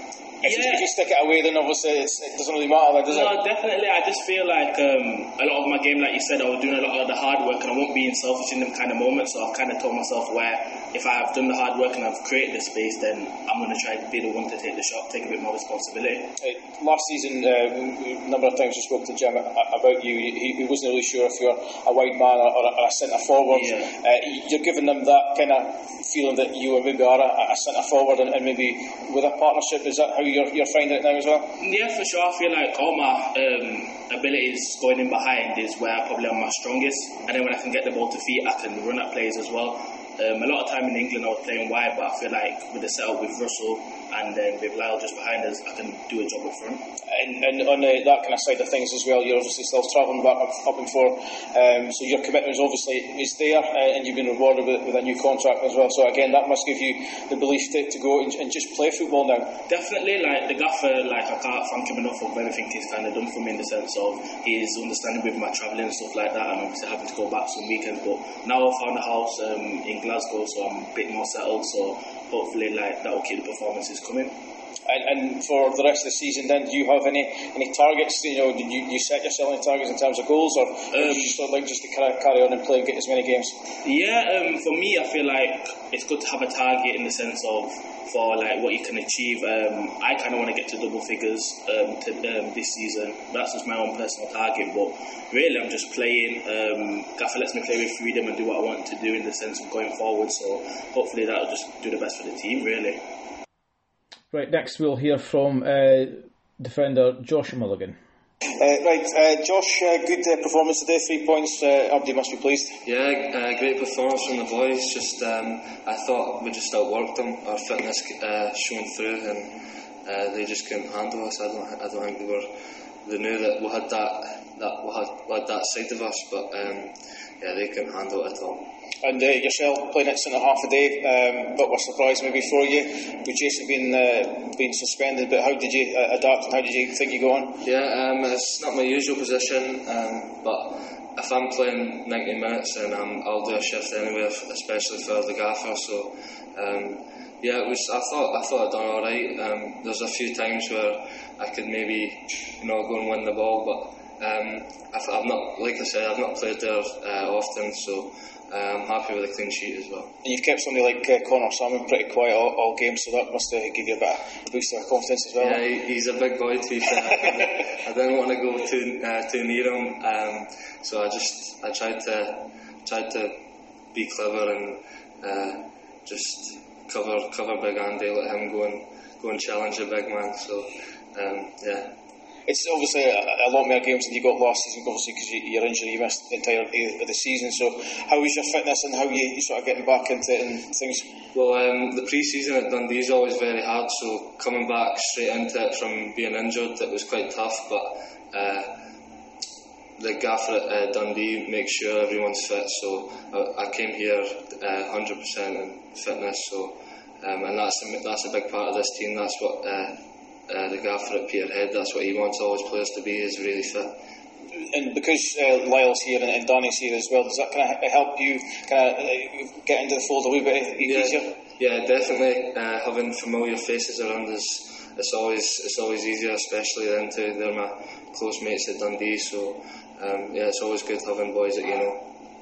If, yeah. you, if you stick it away, then obviously it's, it doesn't really matter, does no, it? No, definitely. I just feel like um, a lot of my game, like you said, I was doing a lot of the hard work and I won't be selfish in them kind of moments. So I've kind of told myself where if I have done the hard work and I've created the space, then I'm going to try to be the one to take the shot, take a bit more responsibility. Uh, last season, uh, a number of times we spoke to Jim about you. He, he wasn't really sure if you're a wide man or, or a centre forward. Yeah. Uh, you're giving them that kind of feeling that you maybe are a, a centre forward and, and maybe with a partnership. Is that how you're, you're finding it now as well? Yeah, for sure. I feel like all my um, abilities going in behind is where I probably am my strongest, and then when I can get the ball to feet, I can run at players as well. Um, a lot of time in England I was playing wide, but I feel like with the setup with Russell and then with Lyle just behind us, I can do a job up front. And, and on the, that kind of side of things as well, you're obviously still travelling back up, up and forth, um, so your commitment is obviously is there, uh, and you've been rewarded with, with a new contract as well. So again, that must give you the belief to, to go and, and just play football now. Definitely, like the gaffer, like I can't thank him enough for everything he's kind of done for me in the sense of his understanding with my travelling and stuff like that, and obviously having to go back some weekends. But now I've found a house um, in Glasgow, so I'm a bit more settled. So hopefully, like that will keep the performances coming. And, and for the rest of the season, then, do you have any, any targets? You know, did you, you set yourself any targets in terms of goals, or um, do you just like just to kind of carry on and play and get as many games? Yeah, um, for me, I feel like it's good to have a target in the sense of for like what you can achieve. Um, I kind of want to get to double figures um, to, um, this season. That's just my own personal target, but really, I'm just playing. Um, Gaffer lets me play with freedom and do what I want to do in the sense of going forward. So hopefully, that'll just do the best for the team, really. Right, next we'll hear from uh, defender Josh Mulligan. Uh, right, uh, Josh, uh, good uh, performance today, three points, uh, Abdi must be pleased. Yeah, uh, great performance from the boys. Just um, I thought we just outworked them, our fitness uh, shone through, and uh, they just couldn't handle us. I don't, I don't think they were, they knew that we had that, that we had, we had that side of us, but um, yeah, they couldn't handle it at all. And uh, yourself playing at centre half a day, um, but was surprised maybe for you with Jason being uh, being suspended. But how did you uh, adapt and how did you think you go on? Yeah, um, it's not my usual position, um, but if I'm playing ninety minutes, then um, I'll do a shift anyway, especially for the gaffer. So um, yeah, it was. I thought I thought I'd done all right. Um, there's a few times where I could maybe you know go and win the ball, but um, I've, I've not, like I said, I've not played there uh, often, so. Uh, I'm happy with the clean sheet as well. And you've kept somebody like uh, Connor Salmon pretty quiet all, all game, so that must uh, give you a bit of a boost of confidence as well. Yeah, he, he's a big boy to be fair. I didn't want to go too uh, too near him, um, so I just I tried to tried to be clever and uh, just cover cover Big Andy, let him go and go and challenge the big man. So um, yeah. It's obviously a, a lot more games than you got last season, obviously because you, your injury, you missed the entirety of the season. So how is your fitness and how you, you sort of getting back into it and things? Well, um, the pre-season at Dundee is always very hard, so coming back straight into it from being injured, it was quite tough, but uh, the gaffer at uh, Dundee makes sure everyone's fit, so I, I came here uh, one hundred percent in fitness, so um, and that's a, that's a big part of this team. That's what uh, Uh, the gaffer at Peterhead, that's what he wants all his players to be, is really fit. And because uh, Lyle's here and, and Danny's here as well, does that kind of help you kind of uh, get into the fold a wee bit easier? Yeah, yeah, definitely. Uh, having familiar faces around us, it's always it's always easier, especially then too. They're my close mates at Dundee, so um, yeah, it's always good having boys that you know.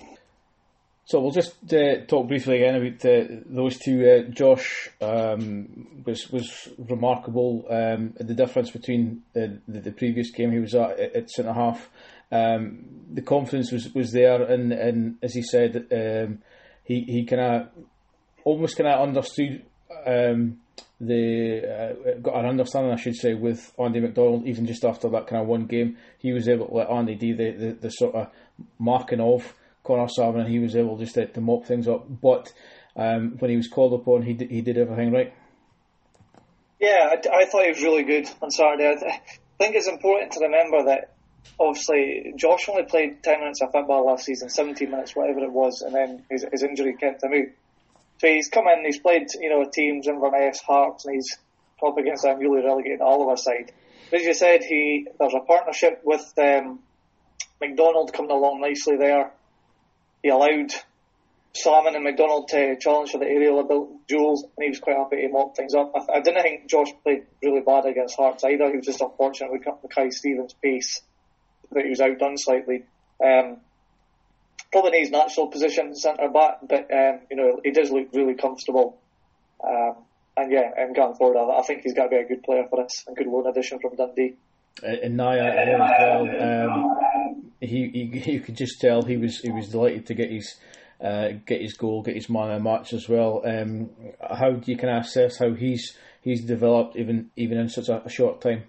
So we'll just uh, talk briefly again about uh, those two. Uh, Josh um, was was remarkable. Um, the difference between the, the, the previous game he was at at centre half, um, the confidence was, was there, and, and as he said, um, he he kind of almost kind of understood um, the uh, got an understanding, I should say, with Andy McDonald. Even just after that kind of one game, he was able to let Andy do the, the, the sort of marking of Connor Salmon, and he was able just to, to mop things up. But um, when he was called upon, he did, he did everything right. Yeah, I, I thought he was really good on Saturday. I, th- I think it's important to remember that obviously Josh only played ten minutes of football last season, seventeen minutes, whatever it was, and then his, his injury kept him out. So he's come in, he's played, you know, teams, Inverness, Hearts, and he's up against a newly relegated Oliver side. But as you said, he there's a partnership with um, McDonald coming along nicely there. He allowed Salmon and McDonald to challenge for the aerial duels, and he was quite happy to mop things up. I, I didn't think Josh played really bad against Hearts either. He was just unfortunate with Mackay Stevens' pace, that he was outdone slightly. Um, probably in his natural position, centre back, but um, you know, he does look really comfortable. Um, and yeah, um, going forward, I, I think he's got to be a good player for us, a good loan addition from Dundee. Uh, and Naya there as well. Um, he, he, you could just tell he was he was delighted to get his uh, get his goal, get his man of the match as well. Um, how do you kind of assess how he's he's developed even even in such a, a short time?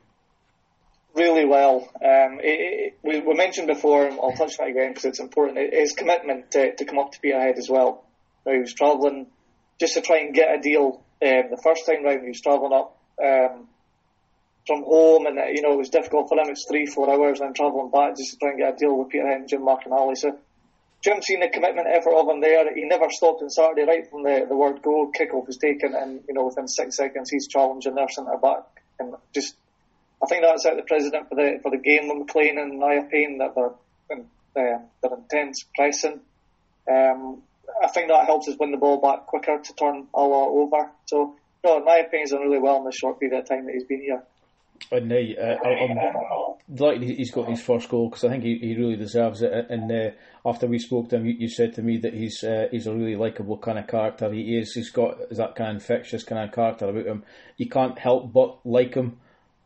Really well. Um, it, it, we, we mentioned before, and I'll touch on it again because it's important, his commitment to, to come up to Peterhead as well. Now, he was travelling just to try and get a deal. Um, the first time round, he was travelling up um, from home, and you know it was difficult for him. It's three, four hours, and then travelling back just to try and get a deal with Peterhead and Jim McInally. So Jim's seen the commitment effort of him there. He never stopped on Saturday, right from the, the word go, kick-off was taken, and you know within six seconds he's challenging their centre back, and just. I think that's out the president for the for the game with McLean and Naya Payne, that they're uh, they're intense pressing. Um, I think that helps us win the ball back quicker to turn a lot over. So no, Naya Payne's done really well in the short period of time that he's been here. And uh, I'm delighted he's got his first goal because I think he, he really deserves it. And uh, after we spoke to him, you, you said to me that he's uh, he's a really likeable kind of character. He is. He's got that kind of infectious kind of character about him. You can't help but like him.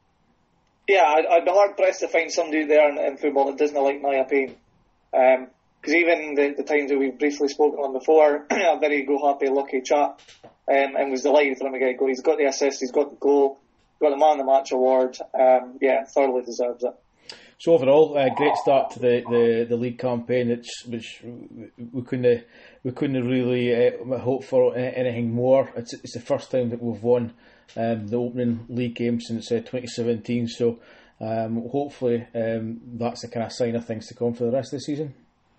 Yeah, I'd, I'd be hard pressed to find somebody there in, in football that doesn't like Naya Payne. Because um, even the, the times that we've briefly spoken on before, a very go-happy, lucky chap, um, and was delighted for him to get a goal. He's got the assist, he's got the goal, got the man of the match award. Um, yeah, thoroughly deserves it. So overall, a uh, great start to the, the, the league campaign. It's which we couldn't we couldn't really uh, hope for anything more. It's it's the first time that we've won um, the opening league game since uh, twenty seventeen. So um, hopefully um, that's the kind of sign of things to come for the rest of the season.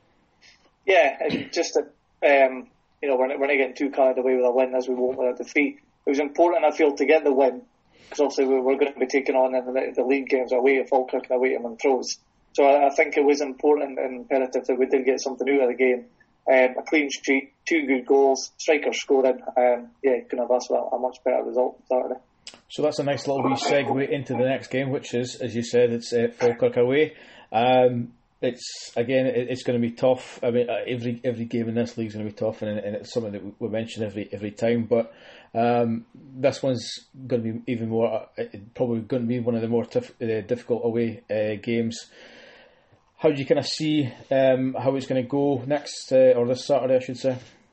Yeah, and just that um, you know we're not, we're not getting too carried away with a win as we won't with a defeat. It was important, I feel, to get the win. Because obviously we we're going to be taking on in the, the league games away at Falkirk and away at Montrose. So I, I think it was important and imperative that we did get something out of the game. Um, a clean sheet, two good goals, strikers scoring. Um, yeah, you couldn't have asked for a much better result Saturday. So that's a nice little wee segue into the next game, which is, as you said, it's uh, Falkirk away. Um, it's again, it, it's going to be tough. I mean, every every game in this league is going to be tough, and, and it's something that we mention every every time. But um, this one's going to be even more. Uh, probably going to be one of the more tif- uh, difficult away uh, games. How do you kind of see um, how it's going to go next uh, or this Saturday, I should say?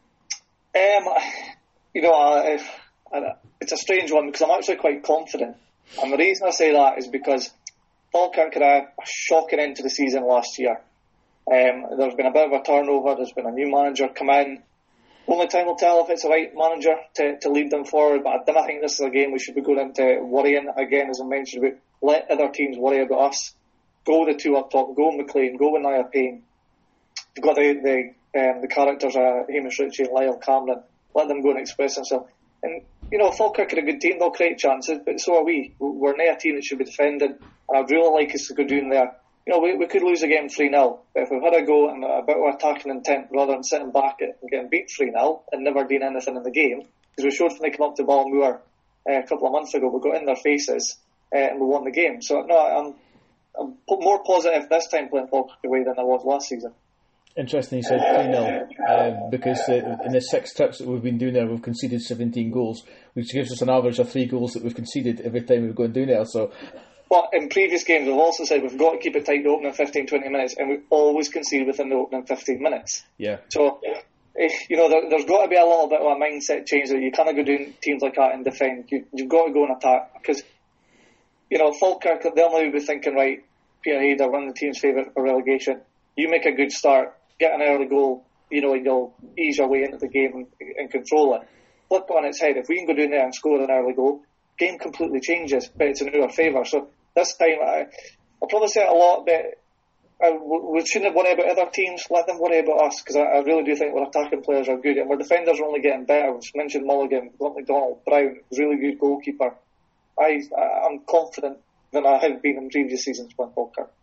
Um, you know, I, I, it's a strange one because I'm actually quite confident, and the reason I say that is because Falkirk had a, a shocking end to the season last year. Um, there's been a bit of a turnover. There's been a new manager come in. Only time will tell if it's the right manager to, to lead them forward. But I don't think this is a game we should be going into worrying again, as I mentioned. About let other teams worry about us. Go with the two up top. Go with McLean. Go with Naya Payne. You've got the the, um, the characters, uh, Hamish Ritchie and Lyle Cameron. Let them go and express themselves. And you know, Falkirk are a good team. They'll create chances, but so are we. We're not a team that should be defending. And I'd really like us to go down there. You know, we, we could lose a game three nil. But if we've had a go and a bit of attacking intent rather than sitting back and getting beat three nil and never doing anything in the game, because we showed when they came up to Balmoor uh, a couple of months ago, we got in their faces uh, and we won the game. So, no, I'm, I'm more positive this time playing Falkirk away than I was last season. Interesting you said three nil, uh, because uh, in the six trips that we've been doing there, we've conceded seventeen goals, which gives us an average of three goals that we've conceded every time we've gone down there. So, but in previous games, we've also said we've got to keep it tight the opening fifteen to twenty minutes, and we always concede within the opening fifteen minutes. Yeah. So, if, you know, there, there's got to be a little bit of a mindset change that you can't go doing teams like that and defend. You, you've got to go and attack because, you know, Falkirk, they'll now be thinking, right, Peterhead are one of the team's favourite for relegation. You make a good start, get an early goal, you know, and you'll ease your way into the game and, and control it. Flip it on its head. If we can go down there and score an early goal, game completely changes, but it's in our favour. So this time, I, I'll probably say it a lot, but I, we shouldn't worry about other teams. Let them worry about us, because I, I really do think our attacking players are good, and our defenders are only getting better. We've mentioned Mulligan, McDonald, Brown, really good goalkeeper. I, I'm confident than I have been in previous seasons playing Falkirk.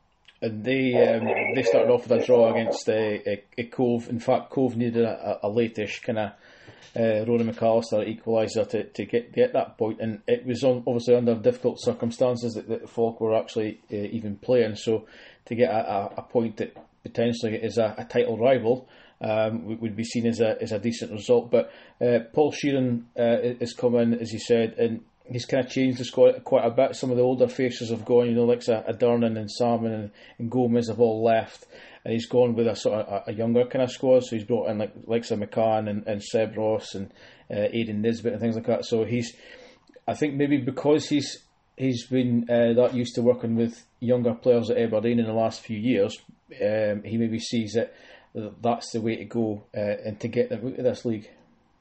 And they um, they started off with a draw against uh, uh, Cove. In fact, Cove needed a, a late-ish kind of uh, Rory McAllister equaliser to, to get get that point, and it was on, obviously under difficult circumstances that, that Falk were actually uh, even playing. So to get a, a, a point that potentially is a, a title rival um, would be seen as a as a decent result. But uh, Paul Sheeran uh, has come in, as you said, and he's kind of changed the squad quite a bit. Some of the older faces have gone, you know, like a Durnan and Salmon and, and Gomez have all left, and he's gone with a sort of a, a younger kind of squad. So he's brought in like likes of McCann and, and Seb Ross and uh, Aidan Nisbet and things like that. So he's, I think maybe because he's he's been uh, that used to working with younger players at Aberdeen in the last few years, um, he maybe sees it that's the way to go uh, and to get them out of this league.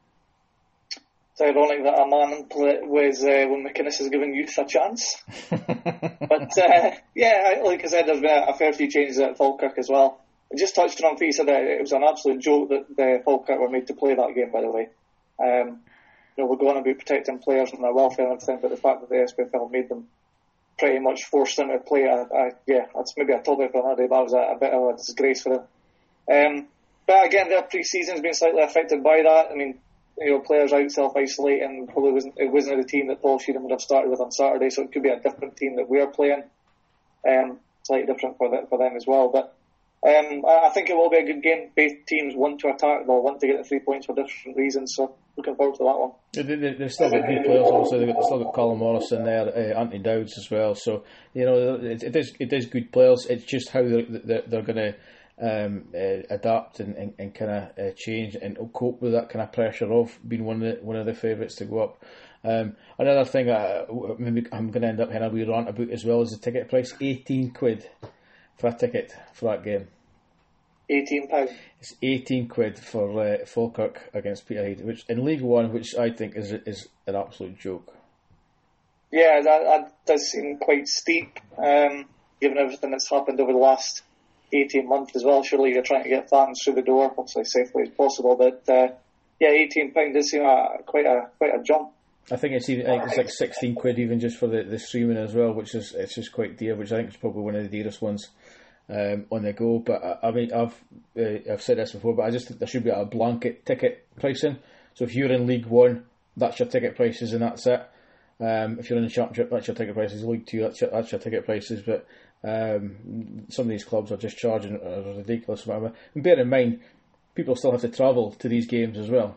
It's ironic that a man was uh, when McInnes has given youth a chance. But uh, yeah, like I said, there's been a fair few changes at Falkirk as well. I just touched on Fee said that it was an absolute joke that the Falkirk were made to play that game, by the way. Um, you know, we're going to be protecting players and their welfare and everything, but the fact that the S P F L made them pretty much forced them to play, I, I, yeah, that's maybe a topic for another day, but that was a, a bit of a disgrace for them. Um, but again, their pre-season's been slightly affected by that. I mean, you know, players out self-isolating, probably wasn't, it wasn't the team that Paul Sheeran would have started with on Saturday, so it could be a different team that we're playing. Um, slightly different for, the, for them as well. But um, I think it will be a good game. Both teams want to attack, they'll want to get the three points for different reasons, so looking forward to that one. They, they, they've still got good players, obviously. They've still got Callum Morris in there, uh, Anthony Dowds as well. So, you know, it, it, is, it is good players. It's just how they're, they're, they're going to Um, uh, adapt and, and, and kind of uh, change and cope with that kind of pressure of being one of the, one of the favourites to go up. Um, another thing I, maybe I'm going to end up having a wee rant about as well is the ticket price. eighteen quid for a ticket for that game. eighteen pounds. It's eighteen quid for uh, Falkirk against Peterhead, which in League One, which I think is is an absolute joke. Yeah, that, that does seem quite steep, um, given everything that's happened over the last eighteen months as well. Surely you're trying to get fans through the door, obviously safely as possible. But uh, yeah, eighteen pounds does seem a, quite a quite a jump. I think it's even I think it's like sixteen quid even just for the, the streaming as well, which is it's just quite dear. Which I think is probably one of the dearest ones um, on the go. But I, I mean, I've uh, I've said this before, but I just think there should be a blanket ticket pricing. So if you're in League One, that's your ticket prices, and that's it. Um, if you're in the Championship, that's your ticket prices. League Two, that's your, that's your ticket prices. But Um, some of these clubs are just charging a ridiculous amount. And bear in mind, people still have to travel to these games as well.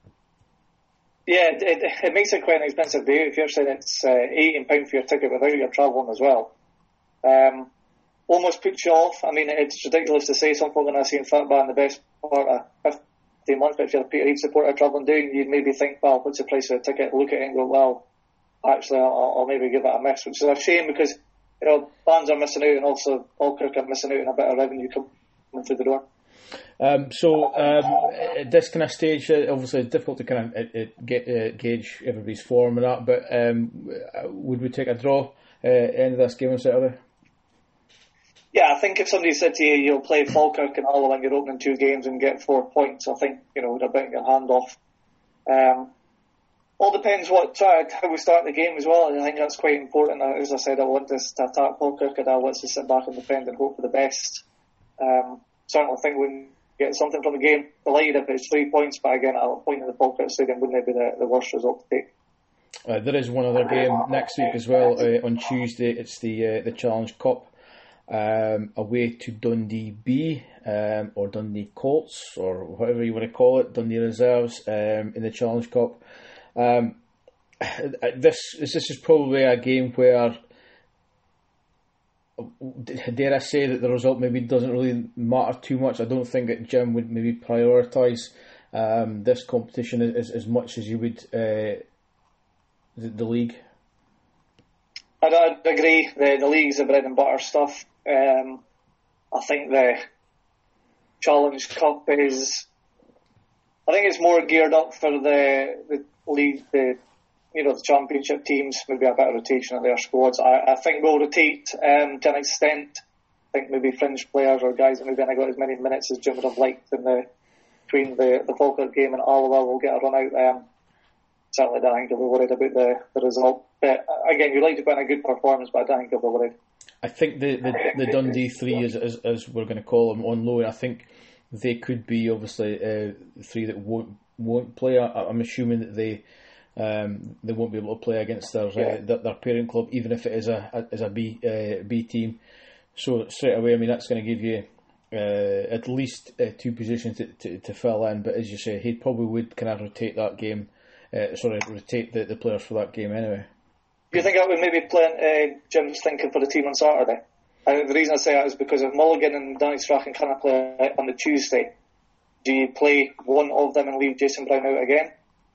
Yeah, it, it, it makes it quite an expensive day if you're saying it's uh, eighteen pounds for your ticket without your travelling as well. Um, almost puts you off. I mean, it's ridiculous to say something when I see in football in the best part of fifteen months, but if you're a Peterhead supporter travelling down, you'd maybe think, well, what's the price of a ticket? Look at it and go, well, actually, I'll, I'll maybe give it a miss, which is a shame because, you know, fans are missing out, and also Falkirk are missing out on a bit of revenue coming through the door. Um, so um, at this kind of stage, uh, obviously it's difficult to kind of uh, uh, get uh, gauge everybody's form and that. But um, would we take a draw uh, end of this game on Saturday? Yeah, I think if somebody said to you, you'll play Falkirk and Hull in your opening two games and get four points, I think, you know, they're biting your hand off. Um, all depends what uh, how we start the game as well. I think that's quite important. As I said, I want us to attack Falkirk, and I want us to sit back and defend and hope for the best. Um, certainly think we can get something from the game. Delighted if it's three points, but again, at a point in the Falkirk Stadium wouldn't be the, the worst result to take. Uh, there is one other game next week as well. Uh, on Tuesday, it's the uh, the Challenge Cup. Um, away to Dundee B um, or Dundee Colts or whatever you want to call it, Dundee Reserves um, in the Challenge Cup. Um, this this is probably a game where, dare I say, that the result maybe doesn't really matter too much. I don't think that Jim would maybe prioritise um, this competition as, as much as you would uh, the, the league. I'd, I'd agree. The, the league's the bread and butter stuff. Um, I think the Challenge Cup is, I think it's more geared up for the the league, the you know the championship teams. Maybe a bit of rotation in their squads. I, I think we'll rotate um, to an extent. I think maybe fringe players or guys that maybe haven't got as many minutes as Jim would have liked in the between the the Falkirk game and Alloa will get a run out. Um, certainly, I don't think they'll be worried about the, the result. But again, you'd like to put in a good performance, but I don't think they'll be worried. I think the, the, the Dundee three, as, as as we're going to call them, on loan, I think they could be obviously uh, three that won't won't play. I, I'm assuming that they um, they won't be able to play against their uh, their, their parent club, even if it is a, a as a B uh, B team. So straight away, I mean that's going to give you uh, at least uh, two positions to, to to fill in. But as you say, he probably would kind of rotate that game. Uh, sorry, rotate the, the players for that game anyway. Do you think that would maybe play uh, Jim's thinking for the team on Saturday? And the reason I say that is because if Mulligan and Danny Strachan can't play on the Tuesday, do you play one of them and leave Jason Brown out again?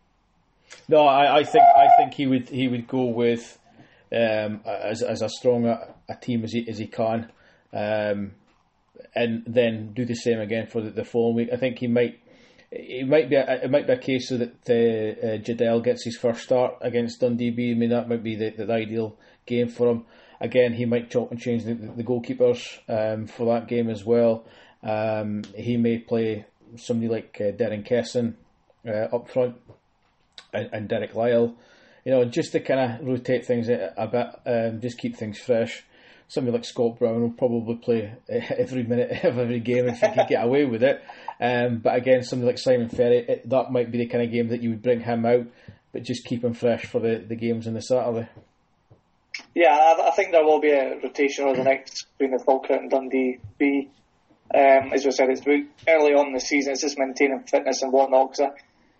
No, I, I think I think he would he would go with um, as as a strong a, a team as he as he can, um, and then do the same again for the, the following week. I think he might. It might be a, it might be a case so that uh, uh, Jadel gets his first start against Dundee B. I mean that might be the, the ideal game for him. Again, he might chop and change the, the goalkeepers um, for that game as well. Um, he may play somebody like uh, Darren Kesson uh, up front and, and Derek Lyle, you know, just to kind of rotate things a, a bit, um, just keep things fresh. Somebody like Scott Brown will probably play every minute of every game if he could get away with it. Um, but again, somebody like Simon Ferry, it, that might be the kind of game that you would bring him out, but just keep him fresh for the, the games on the Saturday. Yeah, I, I think there will be a rotation over the next between the Falkirk and Dundee B. Um, as we said, it's early on in the season, it's just maintaining fitness and whatnot. Cause I,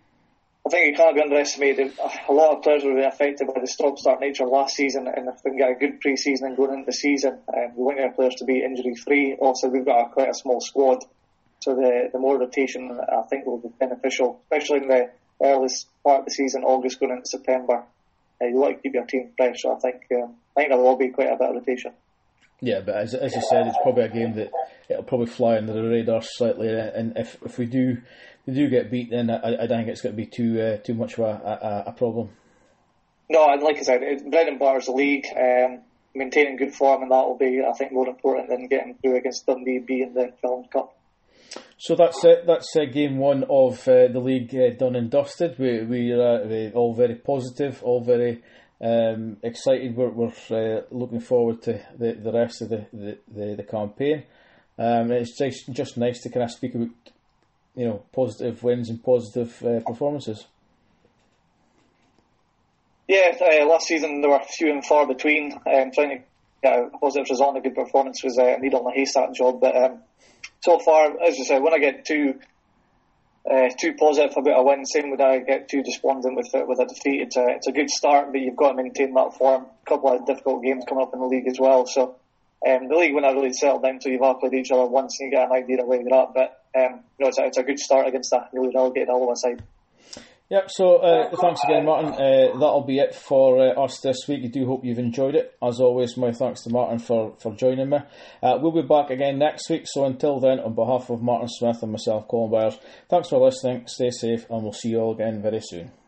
I think it can't be underestimated. A lot of players will be affected by the stop-start nature of last season, and if we can get a good pre-season and going into the season, um, we want our players to be injury-free. Also, we've got a, quite a small squad, so the, the more rotation I think will be beneficial, especially in the earliest part of the season, August going into September. Uh, you want to keep your team fresh, so I think um, I think there will be quite a bit of rotation. Yeah, but as as you said, it's probably a game that it'll probably fly under the radar slightly, and if if we do we do get beat, then I, I don't think it's going to be too uh, too much of a, a, a problem. No, and like I said, it, bread and butter's the league. Um, maintaining good form, and that will be, I think, more important than getting through against Dundee B in the Challenge Cup. So that's it. That's uh, game one of uh, the league uh, done and dusted. We we are uh, all very positive, all very um, excited. We're, we're uh, looking forward to the, the rest of the the, the, the campaign. Um, it's just just nice to kind of speak about, you know, positive wins and positive uh, performances. Yeah, uh, last season there were few and far between. Um, trying to get a positive result and a good performance was uh, a needle in a haystack job, but. Um, So far, as I said, when I get too uh, too positive about a win, same when I get too despondent with it, with a defeat. It's a it's a good start, but you've got to maintain that form. A couple of difficult games coming up in the league as well. So um, the league, when I really settle down to, you've all played each other once and you get an idea of where you're at. But um, you know, it's a, it's a good start against a newly relegated Alloa side. Yep, so uh, thanks again, Martin. Uh, that'll be it for uh, us this week. I do hope you've enjoyed it. As always, my thanks to Martin for, for joining me. Uh, we'll be back again next week, so until then, on behalf of Martin Smith and myself, Colin Byers, thanks for listening, stay safe, and we'll see you all again very soon.